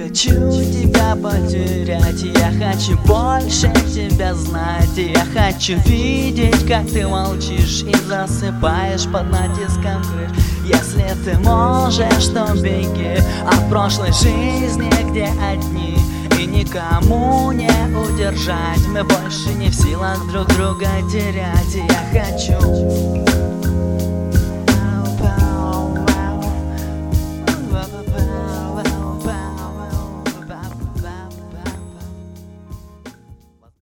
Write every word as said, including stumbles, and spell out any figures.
хочу тебя потерять, я хочу больше тебя знать. Я хочу видеть, как ты молчишь и засыпаешь под натиском крыш. Если ты можешь, то беги от прошлой жизни, где одни, и никому не удержать. Мы больше не в силах друг друга терять. Я